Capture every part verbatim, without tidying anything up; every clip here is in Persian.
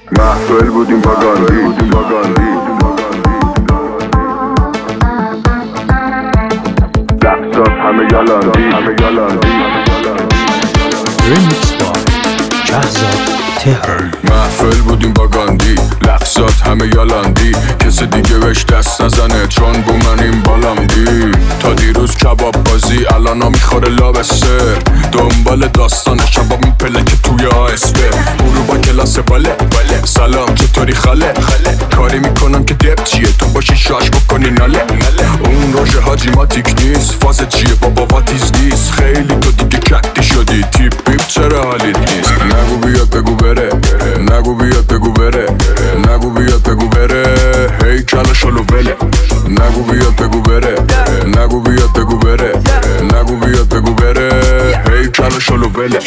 محفل بودیم با گاندی با گاندی لحظات همه یالاندی همه یالاندی ریمیکس با شهرزاد تهران. محفل بودیم با گاندی لحظات همه یالاندی کسی دیگه بهش دست نزنه چون بو من این بالام دی تا دیروز کباب بازی الانا میخوره لابستر دنبال داستان شباب میپله که توی آسفه برو با کلاس باله باله سلام چطوری خاله خاله کاری میکنم که دب چیه تو باشی شاش بکنی ناله اون روژه حاجی ماتیک نیست فاز چیه بابا واتیز نیست خیلی تو دیگه کتی شدی تیپ بیپ چرا حالیت نیست نگو بیاد بگو بره نگو بیاد بگو بره نگو بیاد بگو بره هی کلا شلو بله نگو بیاد بگو بره نگو بیاد بگو بره نگو بیاد بگو بره هی کلا شلو بله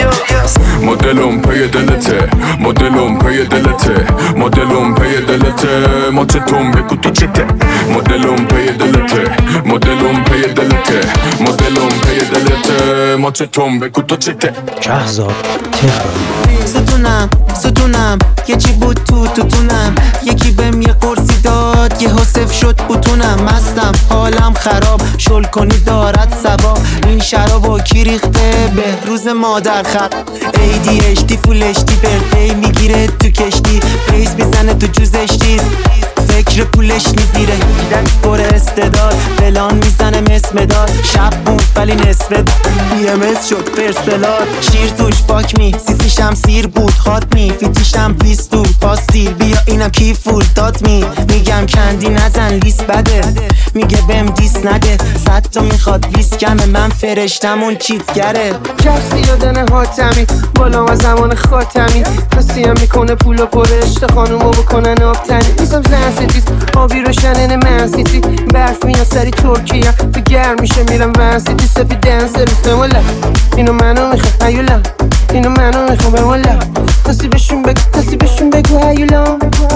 مدلم پی دلته مدلم پی دلته مدلم پی دلته ما چتم بگو تو چته مدلم پی دلته مدلم پی دلته مدلم پی دلته ما چتم بگو تو چته شهرزاد تهران. ستونم ستونم یه چی بود تو توتونم یکی بهم یه قرصی داد یه حسف شد بوتونم مستم حالم خراب شل کنی دارد سبا این شرابو کی ریخته به روز مادر خط ای دی اچ دی فول اچ دی برپی میگیره تو کشتی ریز میزنه تو جوزشتی فکر پولش نیزیره پر استعداد بلان میزنه مس مداد شب بود ولی نصفه بی ام اس شد فرس بلاد شیر توش فاک می سیسیشم سیر بود هات می فیتیشم پیستول پاستیل بیا اینم کی فول داد می میگم کندی نزن لیست بده میگه بهم دیس نده صد تا میخواد لیست کمه من فرشتم اون چیتگره کسی دادن حاتمی بالا و زمان خاتمی کسی هم میکنه پول و پرشت خانومو بکنن آبتنی میزم زن سیتیز آبی روشنن من سیتی برف میاد سری ترکیه تو گرم میشه میرم ون سیتی سپی دنس ریسته والا اینو منو میخوام هیولا اینو منو میخوام به والا کسی بهشون بگو کسی بهشون بگو هیولا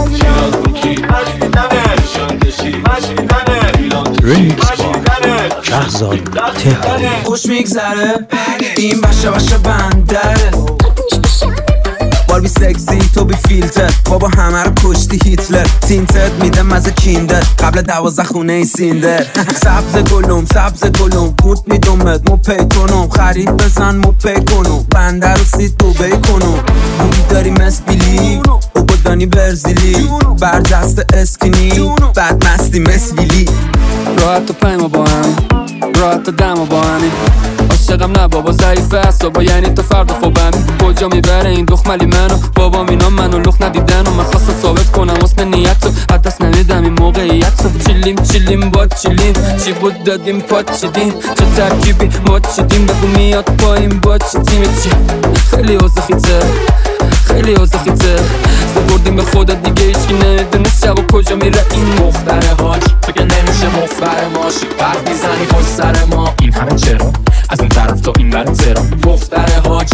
ریمیکس با شهرزاد تهران. خوش میگذره این بشه بشه بندره بار بی سکسی تو بی فیلتر بابا همه رو کشتی هیتلر تینتت میده مزه کیندر قبل دوازه خونه ای سیندر سبز گلوم سبز گلوم بود میدومت مو پیتونم خرید بزن مو پی کنم بنده رو سید دوبی کنم بودی داری مسبیلی او بودانی برزیلی بر دست اسکینی بعد مستی مسویلی راحت و پیما با هم راحت و دم و با همین عاشقم نه بابا ضعیفه است با یعنی تو فرد و خوبمی کجا میبره این دخملی منو بابا اینا منو لخ ندیدن و من خواستم ثابت کنم حسن نیت رو حدست نمیدم این موقعیت رو چیلیم چیلیم با چیلیم چی بود دادیم پات چیدیم چه ترکیبی ما چیدیم بگو میاد پایین با چی تیم چی خیلی حوزه خیته خیلی حوزه خیته سپردیم به خدا دیگه هیچکی نمیدونه شب و کجا میره این مختره هاش تو که نمیشه مختره ماشی برف میزنی پشت سر ما این همه چرا از اون طرف تا این برم ترا مختره هاش